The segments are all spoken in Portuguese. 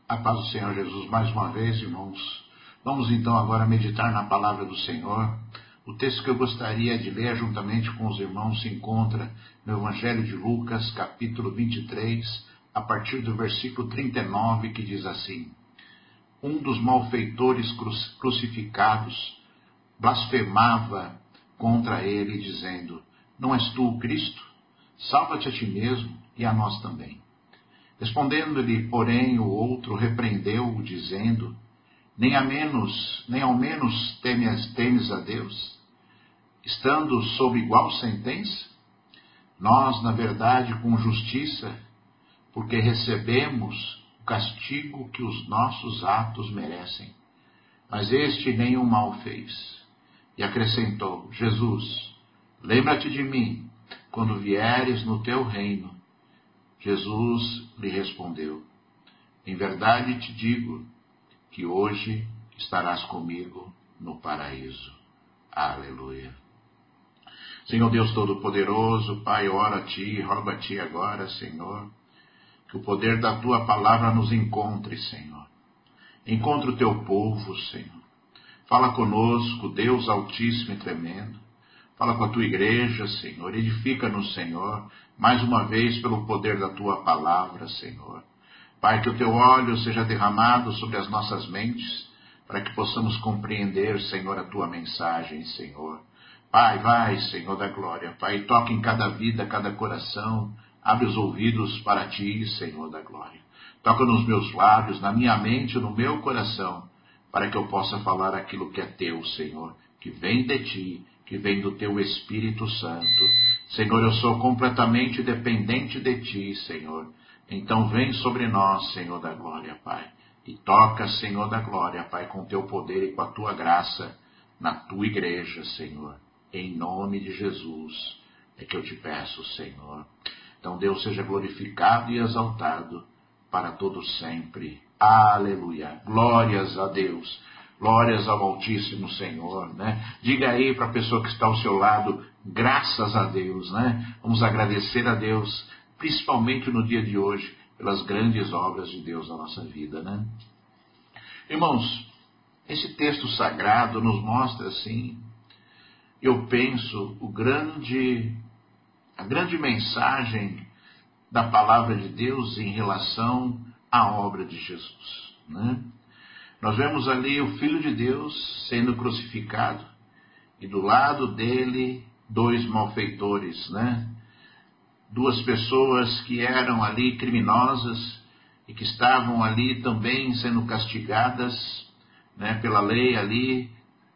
A paz do Senhor Jesus mais uma vez, irmãos. Vamos então agora meditar na palavra do Senhor. O texto que eu gostaria de ler juntamente com os irmãos se encontra no Evangelho de Lucas, capítulo 23, a partir do versículo 39, que diz assim: Um dos malfeitores crucificados blasfemava contra ele, dizendo: Não és tu o Cristo? Salva-te a ti mesmo e a nós também. Respondendo-lhe, porém, o outro repreendeu-o, dizendo: Nem ao menos temes a Deus, estando sob igual sentença? Nós, na verdade, com justiça, porque recebemos o castigo que os nossos atos merecem. Mas este nenhum mal fez. E acrescentou: Jesus, lembra-te de mim, quando vieres no teu reino. Jesus lhe respondeu: Em verdade te digo que hoje estarás comigo no paraíso. Aleluia. Senhor Deus Todo-Poderoso, Pai, oro a Ti, rogo a Ti agora, Senhor, que o poder da Tua palavra nos encontre, Senhor. Encontre o Teu povo, Senhor. Fala conosco, Deus Altíssimo e Tremendo. Fala com a Tua igreja, Senhor. Edifica-nos, Senhor, mais uma vez pelo poder da Tua palavra, Senhor. Pai, que o Teu óleo seja derramado sobre as nossas mentes, para que possamos compreender, Senhor, a Tua mensagem, Senhor. Pai, vai, Senhor da glória. Pai, toque em cada vida, cada coração. Abre os ouvidos para Ti, Senhor da glória. Toca nos meus lábios, na minha mente, no meu coração, para que eu possa falar aquilo que é Teu, Senhor, que vem de Ti, que vem do Teu Espírito Santo. Senhor, eu sou completamente dependente de Ti, Senhor. Então vem sobre nós, Senhor da glória, Pai. E toca, Senhor da glória, Pai, com Teu poder e com a Tua graça na Tua igreja, Senhor. Em nome de Jesus é que eu te peço, Senhor. Então Deus seja glorificado e exaltado para todo sempre. Aleluia. Glórias a Deus. Glórias ao Altíssimo Senhor, né? Diga aí para a pessoa que está ao seu lado, graças a Deus, né? Vamos agradecer a Deus, principalmente no dia de hoje, pelas grandes obras de Deus na nossa vida, né? Irmãos, esse texto sagrado nos mostra, assim, eu penso, a grande mensagem da palavra de Deus em relação à obra de Jesus, né? Nós vemos ali o Filho de Deus sendo crucificado e do lado dele dois malfeitores, né? Duas pessoas que eram ali criminosas e que estavam ali também sendo castigadas, né, pela lei ali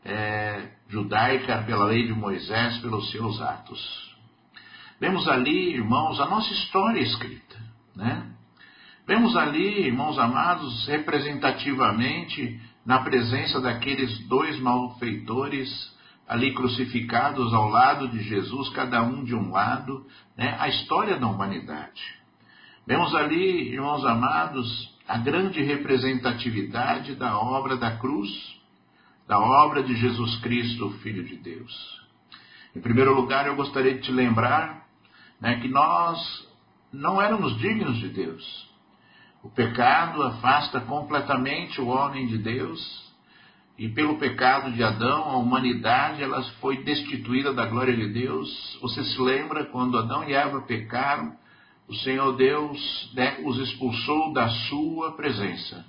judaica, pela lei de Moisés, pelos seus atos. Vemos ali, irmãos, a nossa história escrita, né? Vemos ali, irmãos amados, representativamente, na presença daqueles dois malfeitores ali crucificados ao lado de Jesus, cada um de um lado, né, a história da humanidade. Vemos ali, irmãos amados, a grande representatividade da obra da cruz, da obra de Jesus Cristo, o Filho de Deus. Em primeiro lugar, eu gostaria de te lembrar, né, que nós não éramos dignos de Deus. O pecado afasta completamente o homem de Deus, e pelo pecado de Adão, a humanidade ela foi destituída da glória de Deus. Você se lembra quando Adão e Eva pecaram, o Senhor Deus, né, os expulsou da sua presença.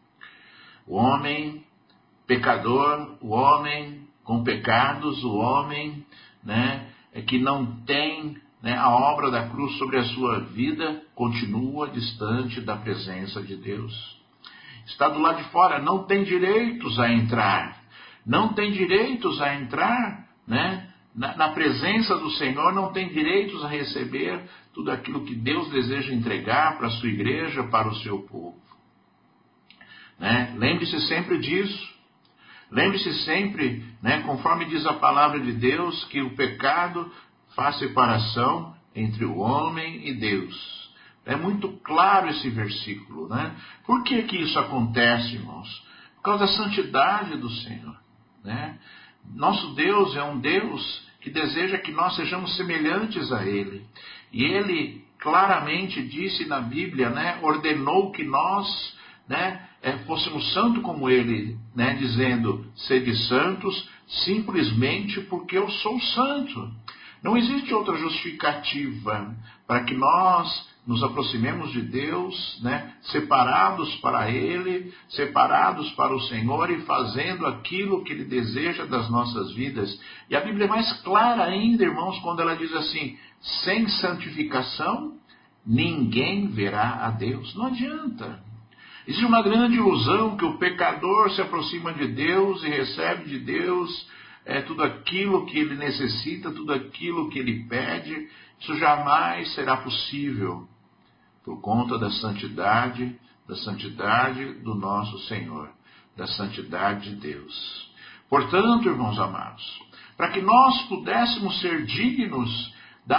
O homem pecador, o homem com pecados, o homem, né, que não tem, né, a obra da cruz sobre a sua vida, continua distante da presença de Deus. Está do lado de fora, não tem direitos a entrar. Não tem direitos a entrar, né, na presença do Senhor, não tem direitos a receber tudo aquilo que Deus deseja entregar para a sua igreja, para o seu povo. Né? Lembre-se sempre disso. Lembre-se sempre, né, conforme diz a palavra de Deus, que o pecado faz separação entre o homem e Deus. É muito claro esse versículo, né? Por que que isso acontece, irmãos? Por causa da santidade do Senhor, né? Nosso Deus é um Deus que deseja que nós sejamos semelhantes a Ele. E Ele claramente disse na Bíblia, né, ordenou que nós né, fôssemos santos como ele, né, dizendo, sede santos, simplesmente porque eu sou santo. Não existe outra justificativa para que nós nos aproximemos de Deus, né, separados para Ele, separados para o Senhor e fazendo aquilo que Ele deseja das nossas vidas. E a Bíblia é mais clara ainda, irmãos, quando ela diz assim, sem santificação, ninguém verá a Deus. Não adianta. Existe uma grande ilusão que o pecador se aproxima de Deus e recebe de Deus tudo aquilo que ele necessita, tudo aquilo que ele pede. Isso jamais será possível por conta da santidade do nosso Senhor, da santidade de Deus. Portanto, irmãos amados, para que nós pudéssemos ser dignos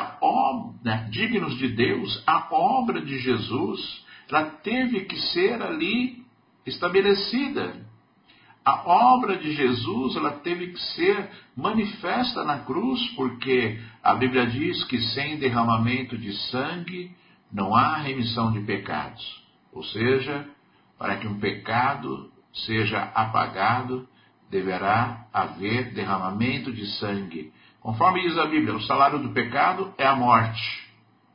dignos de Deus, a obra de Jesus, ela teve que ser ali estabelecida. A obra de Jesus, ela teve que ser manifesta na cruz, porque a Bíblia diz que sem derramamento de sangue não há remissão de pecados. Ou seja, para que um pecado seja apagado, deverá haver derramamento de sangue. Conforme diz a Bíblia, o salário do pecado é a morte.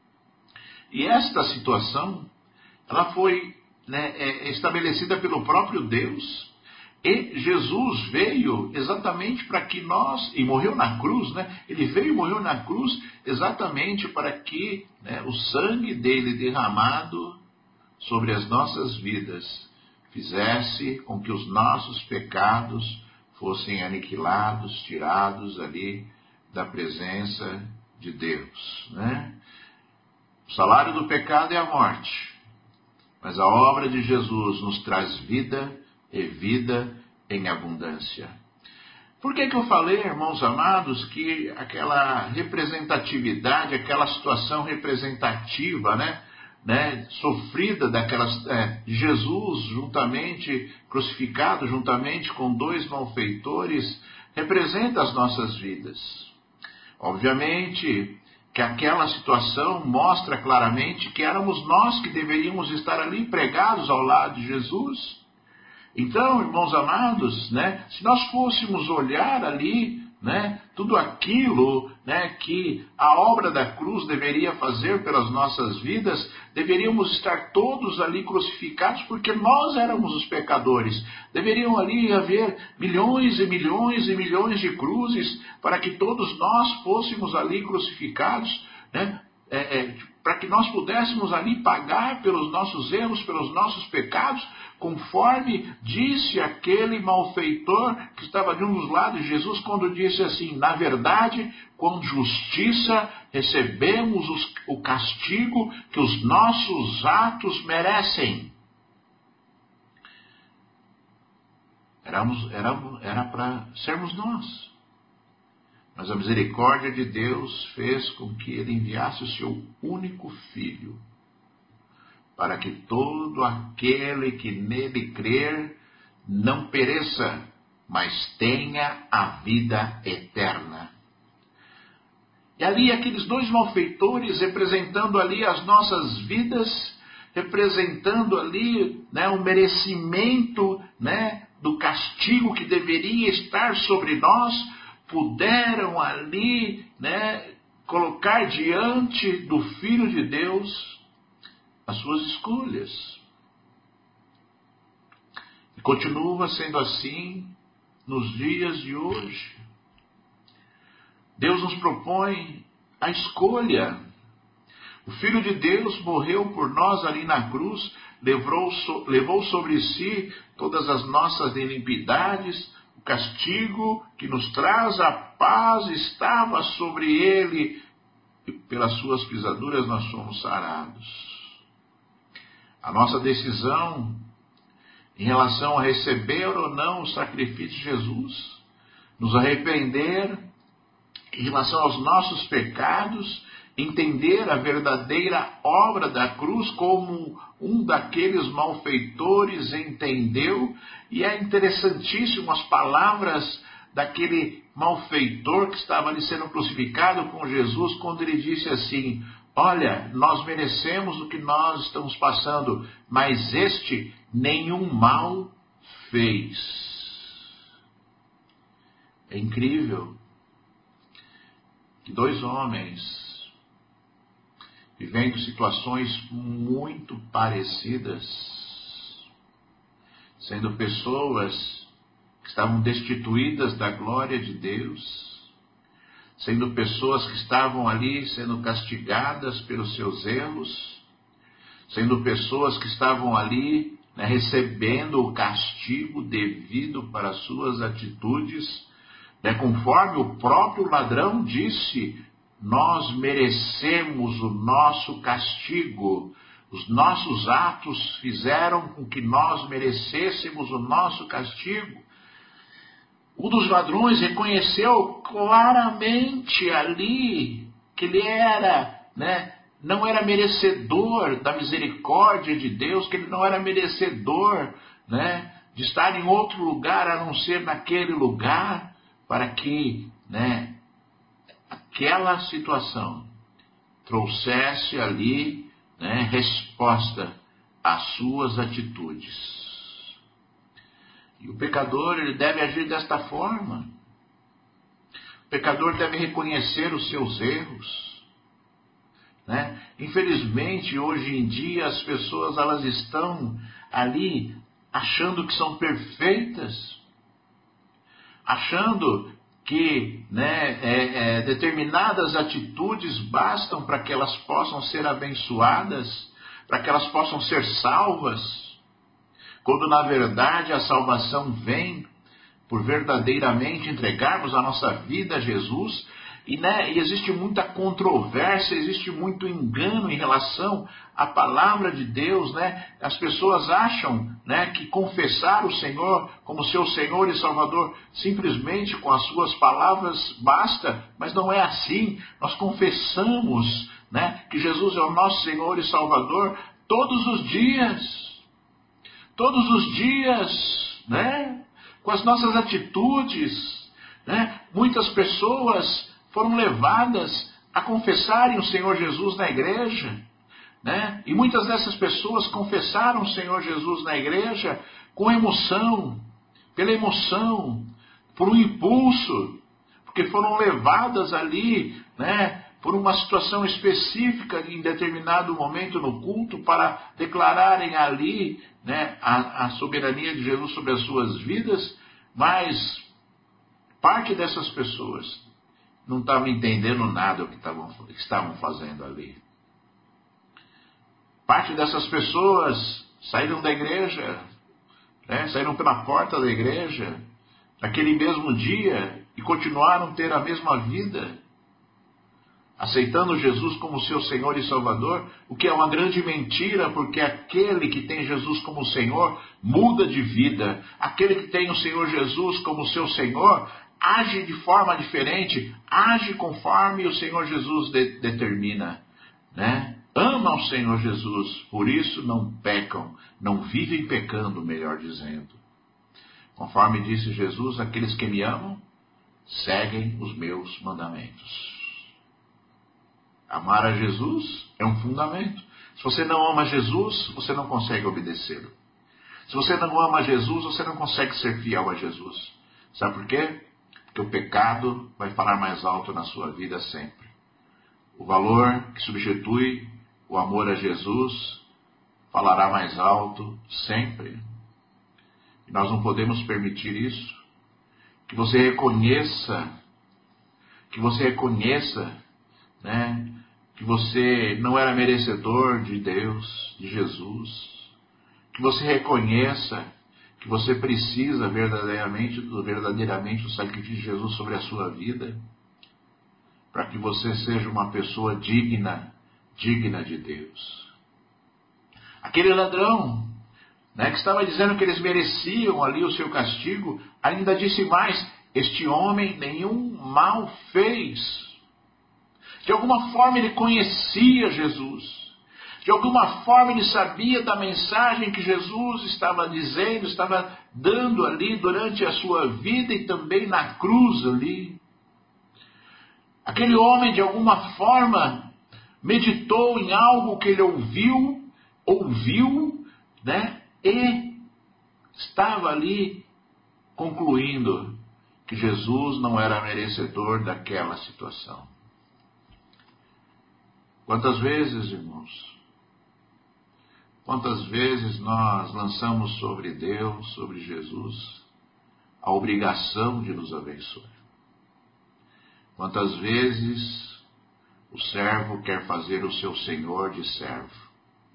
E esta situação, ela foi estabelecida pelo próprio Deus. E Jesus veio exatamente para que nós, e morreu na cruz, ele veio e morreu na cruz exatamente para que o sangue dele derramado sobre as nossas vidas fizesse com que os nossos pecados fossem aniquilados, tirados ali da presença de Deus. O salário do pecado é a morte, mas a obra de Jesus nos traz vida e vida em abundância. Por que eu falei, irmãos amados, que aquela representatividade, aquela situação representativa, sofrida Jesus juntamente, crucificado juntamente com dois malfeitores, representa as nossas vidas. Obviamente que aquela situação mostra claramente que éramos nós que deveríamos estar ali pregados ao lado de Jesus. Então, irmãos amados, se nós fôssemos olhar ali, tudo aquilo que a obra da cruz deveria fazer pelas nossas vidas, deveríamos estar todos ali crucificados, porque nós éramos os pecadores. Deveriam ali haver milhões e milhões e milhões de cruzes para que todos nós fôssemos ali crucificados, para que nós pudéssemos ali pagar pelos nossos erros, pelos nossos pecados, conforme disse aquele malfeitor que estava de um dos lados de Jesus, quando disse assim, na verdade, com justiça recebemos o castigo que os nossos atos merecem. Era para sermos nós. Mas a misericórdia de Deus fez com que ele enviasse o seu único filho, para que todo aquele que nele crer não pereça, mas tenha a vida eterna. E ali aqueles dois malfeitores representando ali as nossas vidas, representando ali o merecimento do castigo que deveria estar sobre nós, puderam ali colocar diante do Filho de Deus as suas escolhas. E continua sendo assim nos dias de hoje. Deus nos propõe a escolha. O Filho de Deus morreu por nós ali na cruz, levou sobre si todas as nossas iniquidades. O castigo que nos traz a paz estava sobre ele, e pelas suas pisaduras nós somos sarados. A nossa decisão em relação a receber ou não o sacrifício de Jesus, nos arrepender em relação aos nossos pecados, entender a verdadeira obra da cruz como um daqueles malfeitores entendeu, e é interessantíssimo as palavras daquele malfeitor que estava ali sendo crucificado com Jesus, quando ele disse assim, olha, nós merecemos o que nós estamos passando, mas este nenhum mal fez. É incrível que dois homens, vivendo situações muito parecidas, sendo pessoas que estavam destituídas da glória de Deus, sendo pessoas que estavam ali sendo castigadas pelos seus erros, sendo pessoas que estavam ali, né, recebendo o castigo devido para as suas atitudes, né, conforme o próprio ladrão disse: nós merecemos o nosso castigo. Os nossos atos fizeram com que nós merecêssemos o nosso castigo. Um dos ladrões reconheceu claramente ali que ele era, né, não era merecedor da misericórdia de Deus, que ele não era merecedor, né, de estar em outro lugar a não ser naquele lugar, para que, né, aquela situação trouxesse ali, né, resposta às suas atitudes. E o pecador, ele deve agir desta forma. O pecador deve reconhecer os seus erros, né? Infelizmente, hoje em dia, as pessoas, elas estão ali achando que são perfeitas, achando que, né, determinadas atitudes bastam para que elas possam ser abençoadas, para que elas possam ser salvas, quando na verdade a salvação vem por verdadeiramente entregarmos a nossa vida a Jesus. E existe muita controvérsia, existe muito engano em relação à palavra de Deus, né? As pessoas acham, né, que confessar o Senhor como seu Senhor e Salvador simplesmente com as suas palavras basta, mas não é assim. Nós confessamos, né, que Jesus é o nosso Senhor e Salvador todos os dias, né? Com as nossas atitudes, né? Muitas pessoas foram levadas a confessarem o Senhor Jesus na igreja, né? E muitas dessas pessoas confessaram o Senhor Jesus na igreja com emoção, pela emoção, por um impulso, porque foram levadas ali, né, por uma situação específica em determinado momento no culto para declararem ali, né, a soberania de Jesus sobre as suas vidas, mas parte dessas pessoas não estavam entendendo nada do que estavam fazendo ali. Parte dessas pessoas saíram da igreja, né, saíram pela porta da igreja, naquele mesmo dia, e continuaram a ter a mesma vida, aceitando Jesus como seu Senhor e Salvador, o que é uma grande mentira, porque aquele que tem Jesus como Senhor muda de vida. Aquele que tem o Senhor Jesus como seu Senhor age de forma diferente, age conforme o Senhor Jesus determina, né? Ama o Senhor Jesus, por isso não pecam, não vivem pecando, melhor dizendo. Conforme disse Jesus, aqueles que me amam seguem os meus mandamentos. Amar a Jesus é um fundamento. Se você não ama Jesus, você não consegue obedecê-lo. Se você não ama Jesus, você não consegue ser fiel a Jesus. Sabe por quê? Porque o pecado vai falar mais alto na sua vida sempre. O valor que substitui o amor a Jesus falará mais alto sempre. E nós não podemos permitir isso. Que você reconheça, né, que você não era merecedor de Deus, de Jesus. Que você reconheça que você precisa verdadeiramente do sacrifício de Jesus sobre a sua vida, para que você seja uma pessoa digna de Deus. Aquele ladrão, né, que estava dizendo que eles mereciam ali o seu castigo, ainda disse mais: este homem nenhum mal fez. De alguma forma ele conhecia Jesus. De alguma forma ele sabia da mensagem que Jesus estava dizendo, estava dando ali durante a sua vida e também na cruz ali. Aquele homem, de alguma forma, meditou em algo que ele ouviu, né? E estava ali concluindo que Jesus não era merecedor daquela situação. Quantas vezes, irmãos, quantas vezes nós lançamos sobre Deus, sobre Jesus, a obrigação de nos abençoar? Quantas vezes o servo quer fazer o seu senhor de servo?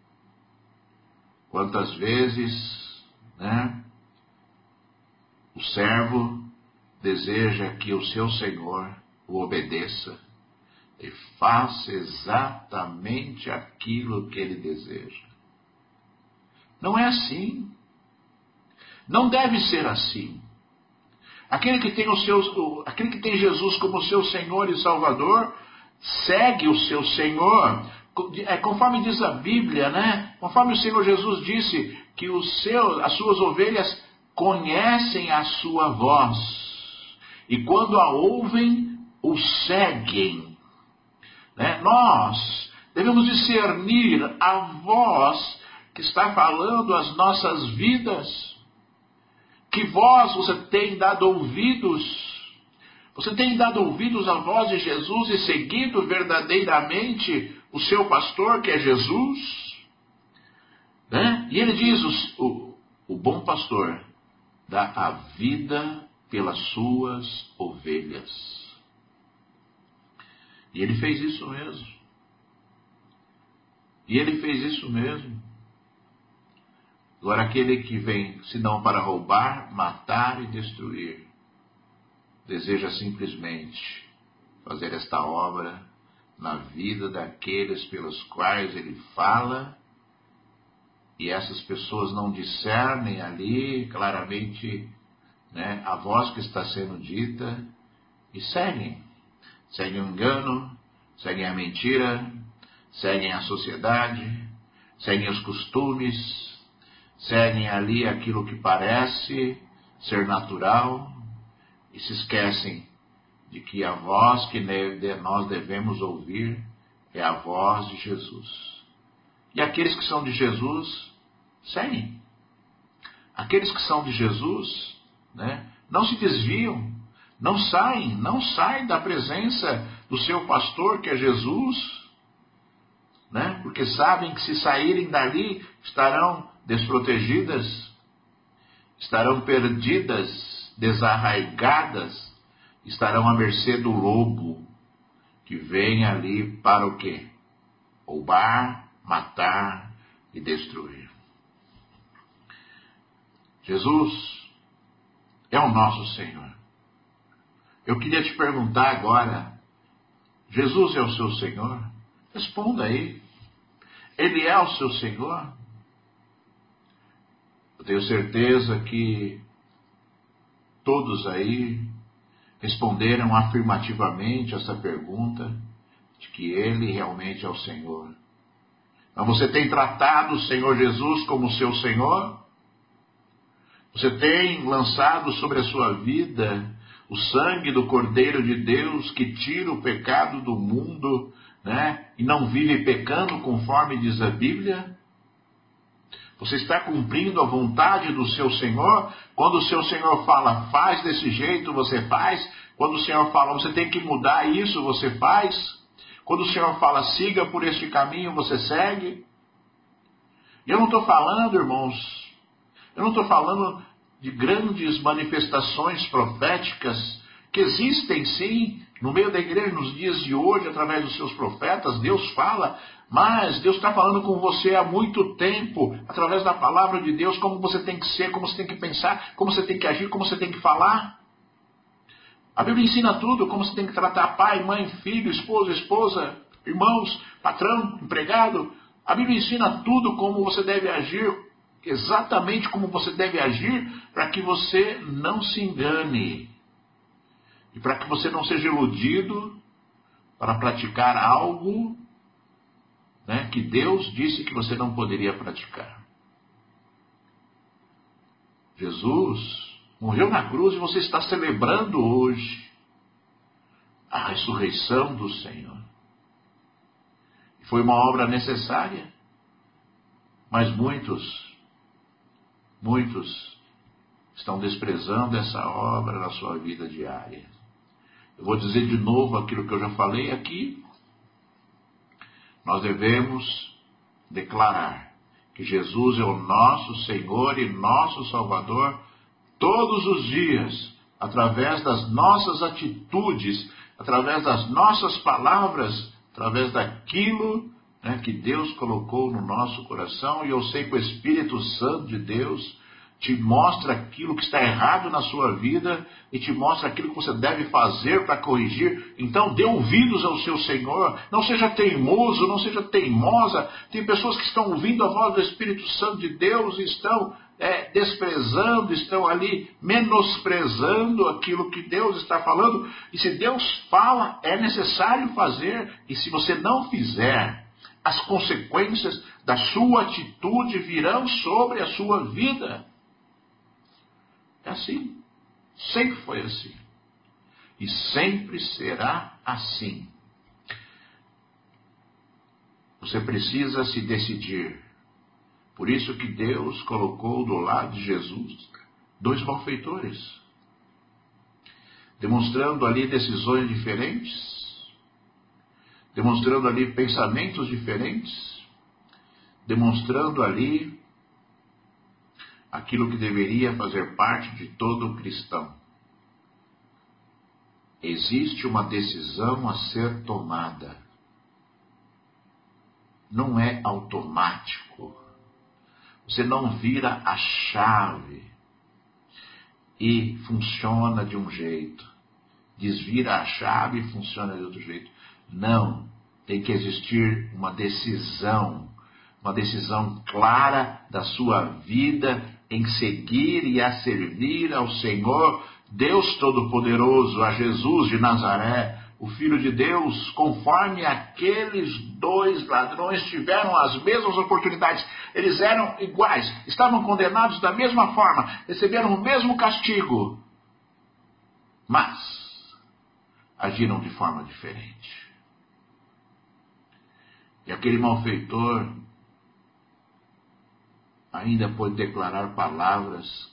Quantas vezes, né, o servo deseja que o seu senhor o obedeça e faça exatamente aquilo que ele deseja? Não é assim. Não deve ser assim. Aquele que tem Jesus como seu Senhor e Salvador, segue o seu Senhor. Conforme diz a Bíblia, né? Conforme o Senhor Jesus disse que as suas ovelhas conhecem a sua voz. E quando a ouvem, o seguem. Né? Nós devemos discernir a voz que está falando às nossas vidas. Que voz você tem dado ouvidos? Você tem dado ouvidos à voz de Jesus e seguido verdadeiramente o seu pastor, que é Jesus? Né? E ele diz, o bom pastor dá a vida pelas suas ovelhas. E ele fez isso mesmo. Agora, aquele que vem, senão para roubar, matar e destruir, deseja simplesmente fazer esta obra na vida daqueles pelos quais ele fala, e essas pessoas não discernem ali claramente, né, a voz que está sendo dita e seguem o engano, seguem a mentira, seguem a sociedade, seguem os costumes, seguem ali aquilo que parece ser natural e se esquecem de que a voz que nós devemos ouvir é a voz de Jesus. E aqueles que são de Jesus, seguem. Aqueles que são de Jesus, né, não se desviam, não saem da presença do seu pastor, que é Jesus, né, porque sabem que se saírem dali estarão desprotegidas, estarão perdidas, desarraigadas, estarão à mercê do lobo, que vem ali para o quê? Roubar, matar e destruir. Jesus é o nosso Senhor. Eu queria te perguntar agora, Jesus é o seu Senhor? Responda aí. Ele é o seu Senhor? Eu tenho certeza que todos aí responderam afirmativamente essa pergunta, de que ele realmente é o Senhor. Mas você tem tratado o Senhor Jesus como seu Senhor? Você tem lançado sobre a sua vida o sangue do Cordeiro de Deus que tira o pecado do mundo, né? E não vive pecando conforme diz a Bíblia? Você está cumprindo a vontade do seu Senhor? Quando o seu Senhor fala, faz desse jeito, você faz. Quando o Senhor fala, você tem que mudar isso, você faz. Quando o Senhor fala, siga por este caminho, você segue. E eu não estou falando, irmãos, eu não estou falando de grandes manifestações proféticas que existem sim no meio da igreja nos dias de hoje, através dos seus profetas. Deus fala, mas Deus está falando com você há muito tempo, através da palavra de Deus, como você tem que ser, como você tem que pensar, como você tem que agir, como você tem que falar. A Bíblia ensina tudo, como você tem que tratar pai, mãe, filho, esposo, esposa, irmãos, patrão, empregado. A Bíblia ensina tudo, como você deve agir, exatamente como você deve agir, para que você não se engane. E para que você não seja iludido para praticar algo, né, que Deus disse que você não poderia praticar. Jesus morreu na cruz e você está celebrando hoje a ressurreição do Senhor. Foi uma obra necessária, mas muitos estão desprezando essa obra na sua vida diária. Eu vou dizer de novo aquilo que eu já falei aqui. Nós devemos declarar que Jesus é o nosso Senhor e nosso Salvador todos os dias, através das nossas atitudes, através das nossas palavras, através daquilo, né, que Deus colocou no nosso coração. E eu sei que o Espírito Santo de Deus te mostra aquilo que está errado na sua vida e te mostra aquilo que você deve fazer para corrigir. Então dê ouvidos ao seu Senhor, não seja teimoso, não seja teimosa. Tem pessoas que estão ouvindo a voz do Espírito Santo de Deus e estão desprezando, estão ali menosprezando aquilo que Deus está falando. E se Deus fala, é necessário fazer. E se você não fizer, as consequências da sua atitude virão sobre a sua vida. É assim. Sempre foi assim. E sempre será assim. Você precisa se decidir. Por isso que Deus colocou do lado de Jesus 2 malfeitores, demonstrando ali decisões diferentes, demonstrando ali pensamentos diferentes, demonstrando ali aquilo que deveria fazer parte de todo cristão. Existe uma decisão a ser tomada. Não é automático. Você não vira a chave e funciona de um jeito. Desvira a chave e funciona de outro jeito. Não. Tem que existir uma decisão clara da sua vida em seguir e a servir ao Senhor, Deus Todo-Poderoso, a Jesus de Nazaré, o Filho de Deus, conforme aqueles 2 ladrões tiveram as mesmas oportunidades. Eles eram iguais, estavam condenados da mesma forma, receberam o mesmo castigo, mas agiram de forma diferente. E aquele malfeitor ainda pôde declarar palavras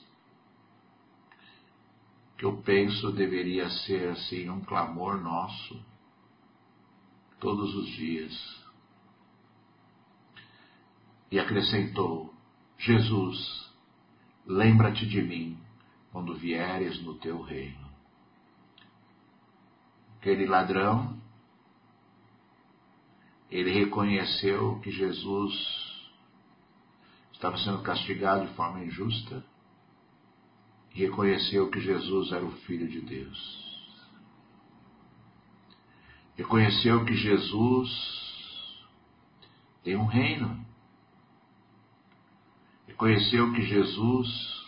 que eu penso deveria ser assim um clamor nosso todos os dias. E acrescentou: Jesus, lembra-te de mim quando vieres no teu reino. Aquele ladrão, ele reconheceu que Jesus estava sendo castigado de forma injusta e reconheceu que Jesus era o Filho de Deus. Reconheceu que Jesus tem um reino. Reconheceu que Jesus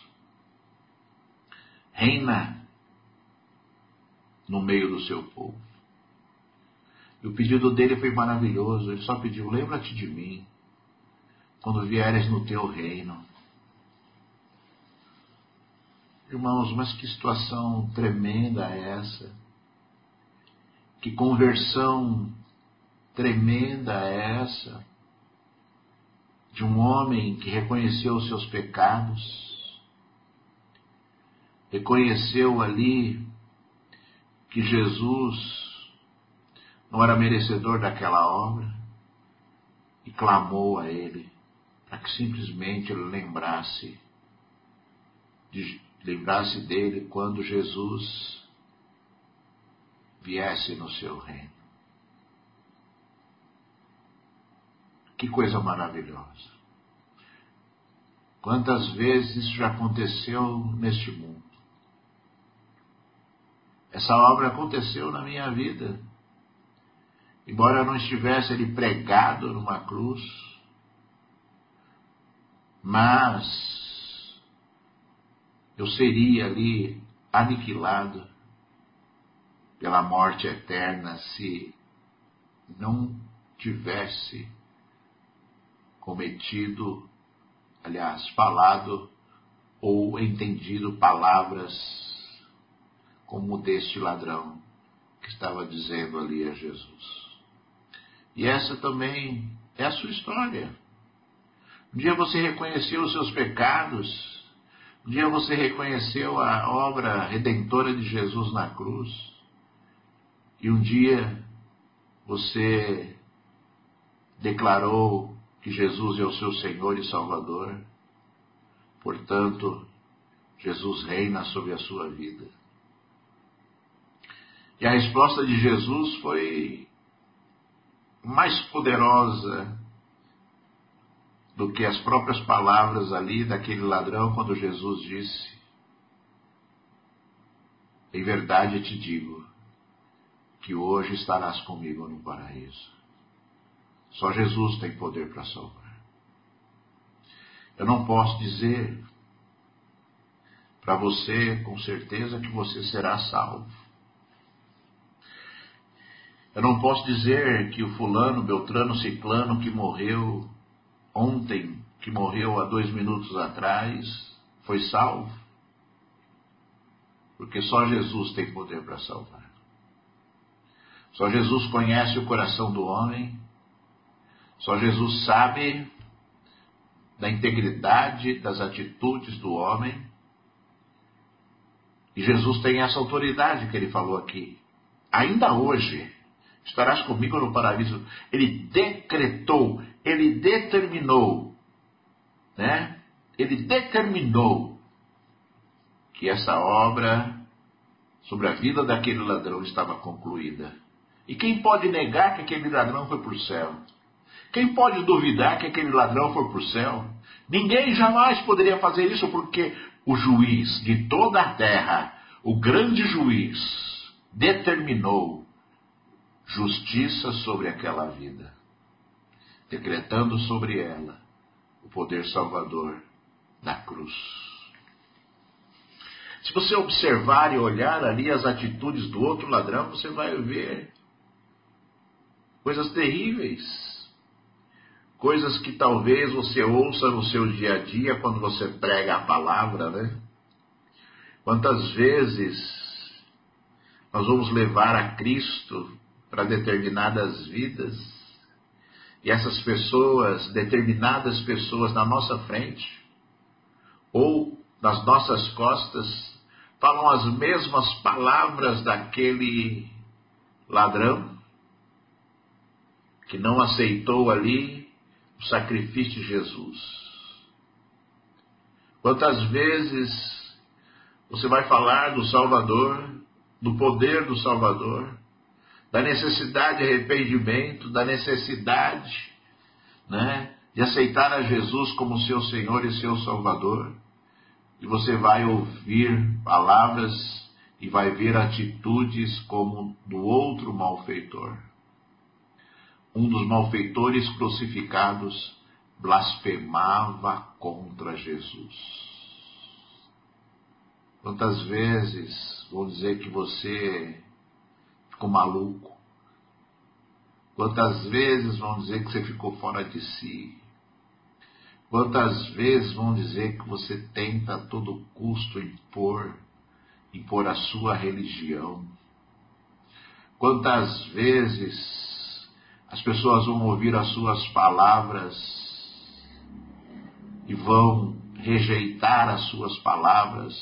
reina no meio do seu povo. E o pedido dele foi maravilhoso. Ele só pediu: lembra-te de mim quando vieres no teu reino. Irmãos, mas que situação tremenda é essa? Que conversão tremenda é essa? De um homem que reconheceu os seus pecados, reconheceu ali que Jesus não era merecedor daquela obra e clamou a ele para que simplesmente ele lembrasse dele quando Jesus viesse no seu reino. Que coisa maravilhosa. Quantas vezes isso já aconteceu neste mundo? Essa obra aconteceu na minha vida. Embora eu não estivesse ali pregado numa cruz, mas eu seria ali aniquilado pela morte eterna se não tivesse cometido, falado ou entendido palavras como deste ladrão que estava dizendo ali a Jesus. E essa também é a sua história. Um dia você reconheceu os seus pecados. Um dia você reconheceu a obra redentora de Jesus na cruz. E um dia você declarou que Jesus é o seu Senhor e Salvador. Portanto, Jesus reina sobre a sua vida. E a resposta de Jesus foi mais poderosa do que as próprias palavras ali daquele ladrão, quando Jesus disse: em verdade eu te digo, que hoje estarás comigo no paraíso. Só Jesus tem poder para salvar. Eu não posso dizer para você com certeza que você será salvo. Eu não posso dizer que o fulano, beltrano, ciclano que morreu ontem, que morreu há 2 minutos atrás, foi salvo. Porque só Jesus tem poder para salvar. Só Jesus conhece o coração do homem. Só Jesus sabe da integridade das atitudes do homem. E Jesus tem essa autoridade que ele falou aqui. Ainda hoje estarás comigo no paraíso. Ele decretou, ele determinou, né? Ele determinou que essa obra sobre a vida daquele ladrão estava concluída. E quem pode negar que aquele ladrão foi para o céu? Quem pode duvidar que aquele ladrão foi para o céu? Ninguém jamais poderia fazer isso, porque o juiz de toda a terra, o grande juiz, determinou justiça sobre aquela vida, decretando sobre ela o poder salvador da cruz. Se você observar e olhar ali as atitudes do outro ladrão, você vai ver coisas terríveis. Coisas que talvez você ouça no seu dia a dia quando você prega a palavra, né? Quantas vezes nós vamos levar a Cristo para determinadas vidas e essas pessoas, determinadas pessoas na nossa frente ou nas nossas costas, falam as mesmas palavras daquele ladrão que não aceitou ali o sacrifício de Jesus. Quantas vezes você vai falar do Salvador, do poder do Salvador, da necessidade de arrependimento, da necessidade, né, de aceitar a Jesus como seu Senhor e seu Salvador, e você vai ouvir palavras e vai ver atitudes como do outro malfeitor. Um dos malfeitores crucificados blasfemava contra Jesus. Quantas vezes vão dizer que você ficou maluco? Quantas vezes vão dizer que você ficou fora de si? Quantas vezes vão dizer que você tenta a todo custo impor a sua religião? Quantas vezes as pessoas vão ouvir as suas palavras e vão rejeitar as suas palavras,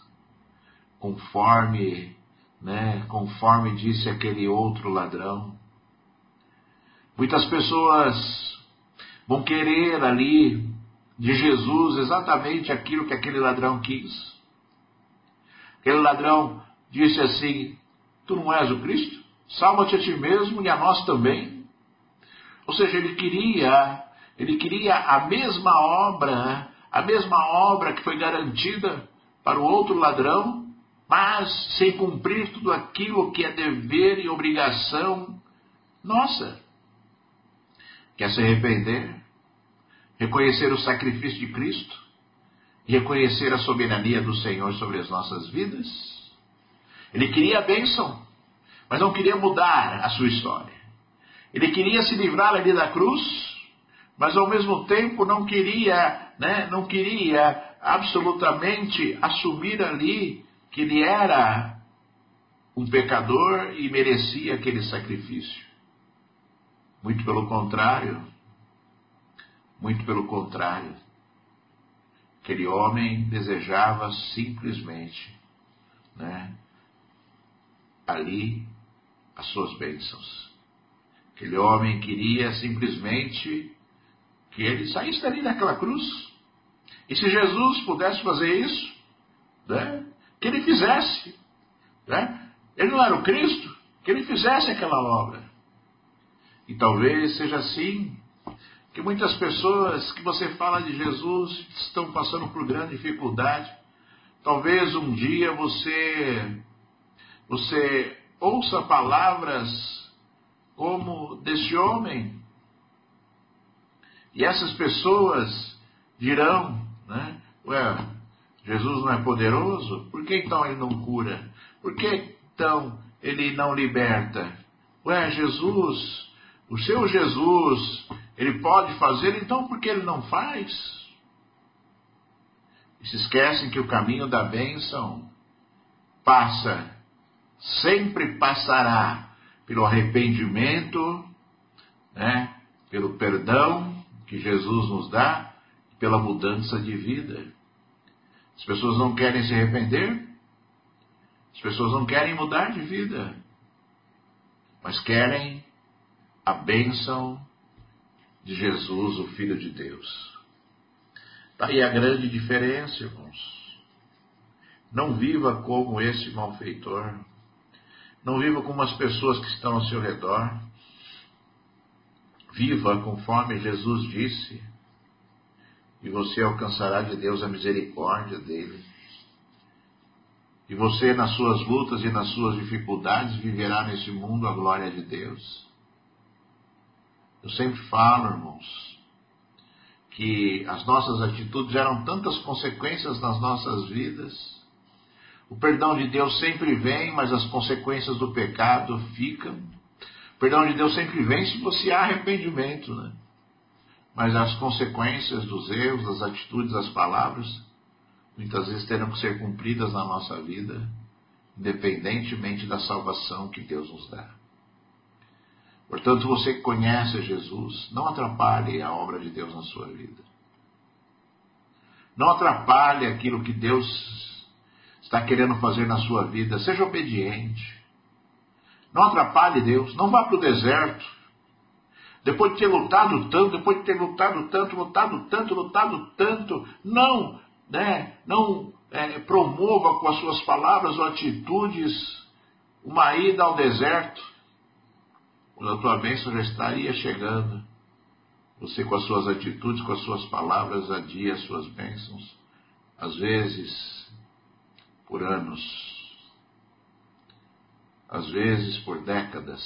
conforme disse aquele outro ladrão. Muitas pessoas vão querer ali de Jesus exatamente aquilo que aquele ladrão quis. Aquele ladrão disse assim: tu não és o Cristo? Salva-te a ti mesmo e a nós também. Ou seja, ele queria a mesma obra que foi garantida para o outro ladrão, mas sem cumprir tudo aquilo que é dever e obrigação nossa. Quer se arrepender, reconhecer o sacrifício de Cristo e reconhecer a soberania do Senhor sobre as nossas vidas? Ele queria a bênção, mas não queria mudar a sua história. Ele queria se livrar ali da cruz, mas ao mesmo tempo não queria absolutamente assumir ali que ele era um pecador e merecia aquele sacrifício. Muito pelo contrário, muito pelo contrário. Aquele homem desejava simplesmente, ali as suas bênçãos. Aquele homem queria simplesmente que ele saísse dali daquela cruz. E se Jesus pudesse fazer isso, que ele fizesse. Ele não era o Cristo, que ele fizesse aquela obra. E talvez seja assim que muitas pessoas que você fala de Jesus estão passando por grande dificuldade. Talvez um dia você ouça palavras como desse homem, e essas pessoas dirão, Jesus não é poderoso? Por que então ele não cura? Por que então ele não liberta? Jesus, o seu Jesus, ele pode fazer, então por que ele não faz? E se esquecem que o caminho da bênção sempre passará pelo arrependimento, pelo perdão que Jesus nos dá, pela mudança de vida. As pessoas não querem se arrepender, as pessoas não querem mudar de vida, mas querem a bênção de Jesus, o Filho de Deus. Está aí a grande diferença, irmãos. Não viva como esse malfeitor. Não viva como as pessoas que estão ao seu redor. Viva conforme Jesus disse, e você alcançará de Deus a misericórdia dele. E você, nas suas lutas e nas suas dificuldades, viverá nesse mundo a glória de Deus. Eu sempre falo, irmãos, que as nossas atitudes geram tantas consequências nas nossas vidas. O perdão de Deus sempre vem, mas as consequências do pecado ficam. O perdão de Deus sempre vem se há arrependimento, Mas as consequências dos erros, das atitudes, das palavras, muitas vezes terão que ser cumpridas na nossa vida, independentemente da salvação que Deus nos dá. Portanto, você que conhece Jesus, não atrapalhe a obra de Deus na sua vida. Não atrapalhe aquilo que Deus está querendo fazer na sua vida. Seja obediente. Não atrapalhe Deus. Não vá para o deserto. Depois de ter lutado tanto, não, promova com as suas palavras ou atitudes uma ida ao deserto, quando a tua bênção já estaria chegando. Você, com as suas atitudes, com as suas palavras, adia as suas bênçãos, às vezes por anos, às vezes por décadas.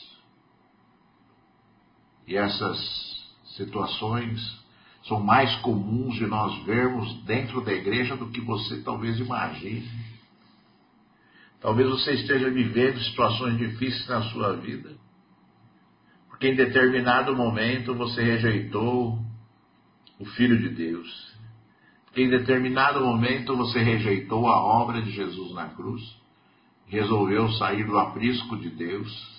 E essas situações são mais comuns de nós vermos dentro da igreja do que você talvez imagine. Talvez você esteja vivendo situações difíceis na sua vida, porque em determinado momento você rejeitou o Filho de Deus. Porque em determinado momento você rejeitou a obra de Jesus na cruz, resolveu sair do aprisco de Deus,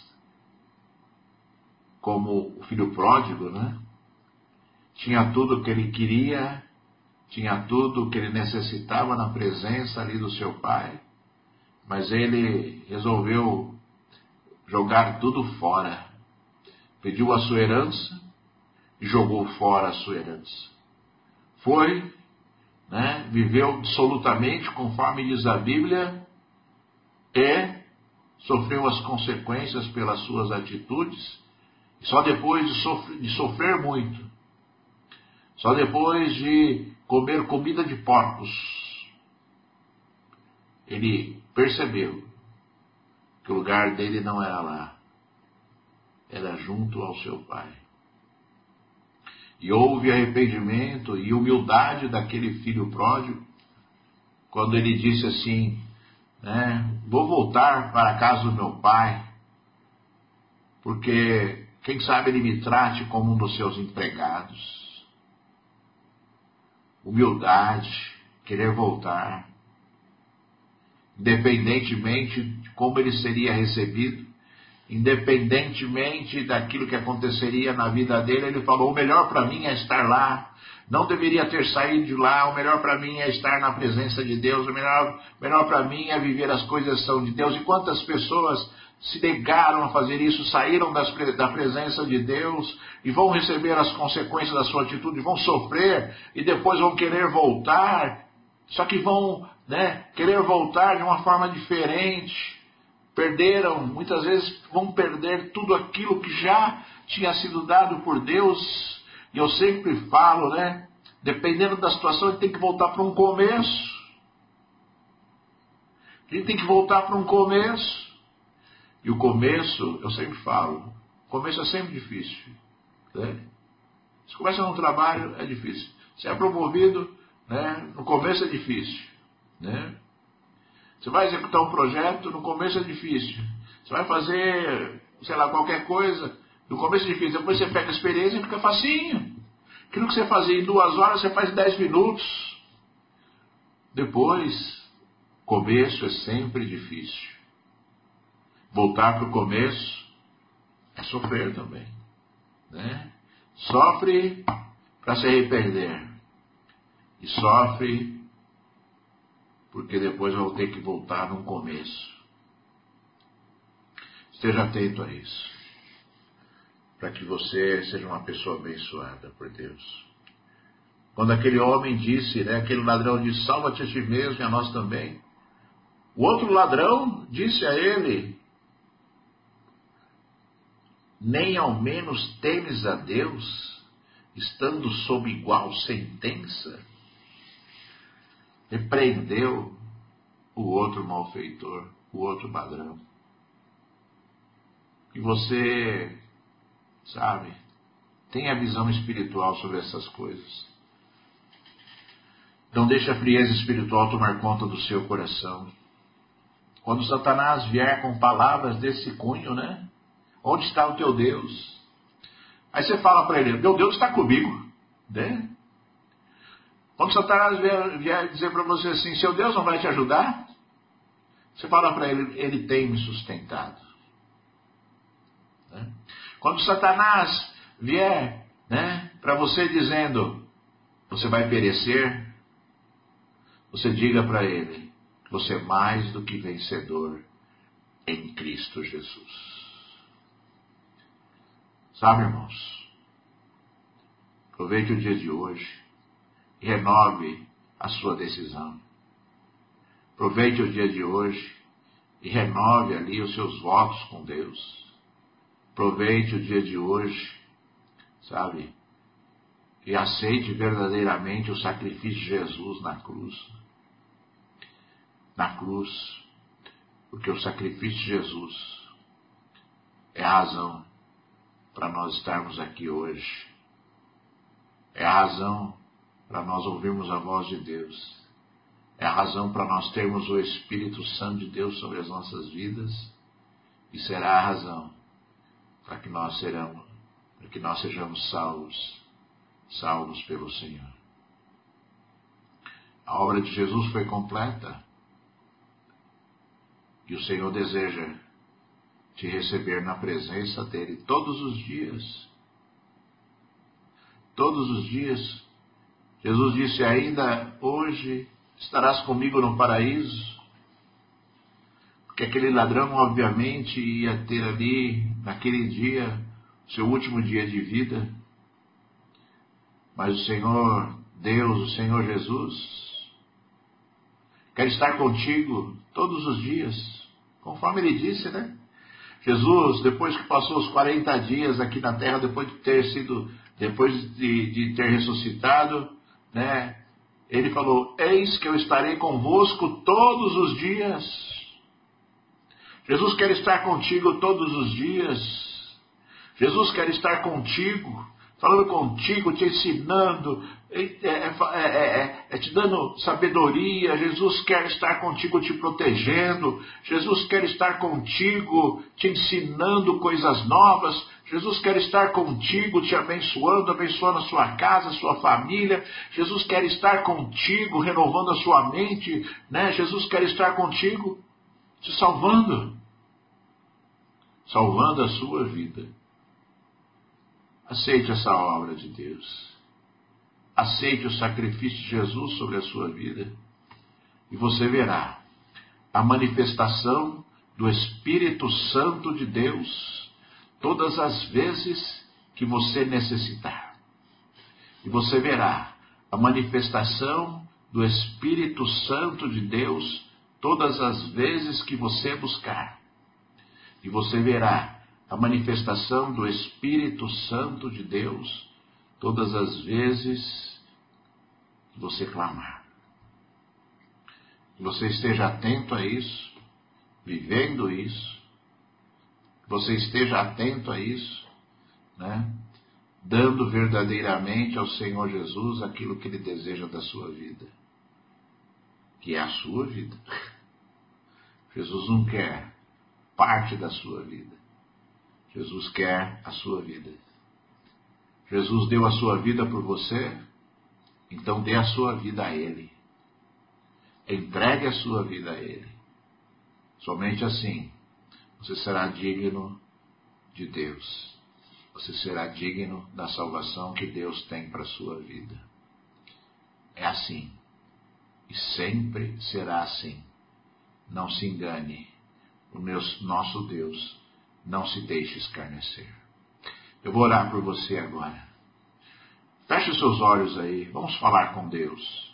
como o filho pródigo, Tinha tudo o que ele queria, tinha tudo o que ele necessitava na presença ali do seu pai, mas ele resolveu jogar tudo fora. Pediu a sua herança e jogou fora a sua herança. Foi, viveu absolutamente conforme diz a Bíblia e sofreu as consequências pelas suas atitudes. Só depois de sofrer muito, só depois de comer comida de porcos, ele percebeu que o lugar dele não era lá, era junto ao seu pai. E houve arrependimento e humildade daquele filho pródigo, quando ele disse assim, vou voltar para a casa do meu pai, porque quem sabe ele me trate como um dos seus empregados. Humildade, querer voltar. Independentemente de como ele seria recebido, Independentemente daquilo que aconteceria na vida dele, ele falou, o melhor para mim é estar lá. Não deveria ter saído de lá, o melhor para mim é estar na presença de Deus, o melhor para mim é viver as coisas que são de Deus. E quantas pessoas se negaram a fazer isso, saíram da presença de Deus e vão receber as consequências da sua atitude, vão sofrer e depois vão querer voltar, só que vão querer voltar de uma forma diferente. Perderam, muitas vezes vão perder tudo aquilo que já tinha sido dado por Deus. E eu sempre falo, dependendo da situação, a gente tem que voltar para um começo. A gente tem que voltar para um começo. E o começo, eu sempre falo, o começo é sempre difícil. Se começa num trabalho, é difícil. Se é promovido, no começo é difícil. Você vai executar um projeto, no começo é difícil. Você vai fazer, qualquer coisa, no começo é difícil. Depois você pega a experiência e fica facinho. Aquilo que você fazia em 2 horas, você faz em 10 minutos. Depois, começo é sempre difícil. Voltar para o começo é sofrer também. Sofre para se arrepender. E sofre porque depois vão ter que voltar no começo. Esteja atento a isso, para que você seja uma pessoa abençoada por Deus. Quando aquele homem disse, aquele ladrão disse, salva-te a ti mesmo e a nós também. O outro ladrão disse a ele, nem ao menos temes a Deus, estando sob igual sentença? Repreendeu o outro malfeitor, o outro ladrão. E você, tem a visão espiritual sobre essas coisas. Não deixe a frieza espiritual tomar conta do seu coração. Quando Satanás vier com palavras desse cunho, onde está o teu Deus? Aí você fala para ele, meu Deus está comigo. Quando Satanás vier dizer para você assim, seu Deus não vai te ajudar? Você fala para ele, ele tem me sustentado. Quando Satanás vier para você dizendo, você vai perecer, você diga para ele, você é mais do que vencedor em Cristo Jesus. Sabe, irmãos, aproveite o dia de hoje e renove a sua decisão. Aproveite o dia de hoje e renove ali os seus votos com Deus. Aproveite o dia de hoje, e aceite verdadeiramente o sacrifício de Jesus na cruz. Na cruz, porque o sacrifício de Jesus é a razão para nós estarmos aqui hoje. É a razão para nós ouvirmos a voz de Deus. É a razão para nós termos o Espírito Santo de Deus sobre as nossas vidas. E será a razão para que nós sejamos salvos pelo Senhor. A obra de Jesus foi completa e o Senhor deseja te receber na presença dele todos os dias. Todos os dias. Jesus disse ainda, hoje estarás comigo no paraíso. Porque aquele ladrão, obviamente, ia ter ali, naquele dia, seu último dia de vida. Mas o Senhor Deus, o Senhor Jesus, quer estar contigo todos os dias, conforme ele disse, Jesus, depois que passou os 40 dias aqui na terra, depois de ter ressuscitado, ele falou, eis que eu estarei convosco todos os dias. Jesus quer estar contigo todos os dias. Jesus quer estar contigo, falando contigo, te ensinando, te dando sabedoria. Jesus quer estar contigo te protegendo. Jesus quer estar contigo te ensinando coisas novas. Jesus quer estar contigo te abençoando a sua casa, a sua família. Jesus quer estar contigo renovando a sua mente. Jesus quer estar contigo te salvando. salvando a sua vida. Aceite essa obra de Deus. Aceite o sacrifício de Jesus sobre a sua vida. E você verá a manifestação do Espírito Santo de Deus todas as vezes que você necessitar. E você verá a manifestação do Espírito Santo de Deus todas as vezes que você buscar. E você verá a manifestação do Espírito Santo de Deus todas as vezes que você clamar. Que você esteja atento a isso, vivendo isso. Que você esteja atento a isso, né? Dando verdadeiramente ao Senhor Jesus aquilo que Ele deseja da sua vida, que é a sua vida. Jesus não quer parte da sua vida. Jesus quer a sua vida. Jesus deu a sua vida por você, então dê a sua vida a Ele. Entregue a sua vida a Ele. Somente assim você será digno de Deus. Você será digno da salvação que Deus tem para a sua vida. É assim. E sempre será assim. Não se engane. O nosso Deus não se deixe escarnecer. Eu vou orar por você agora. Feche os seus olhos aí. Vamos falar com Deus.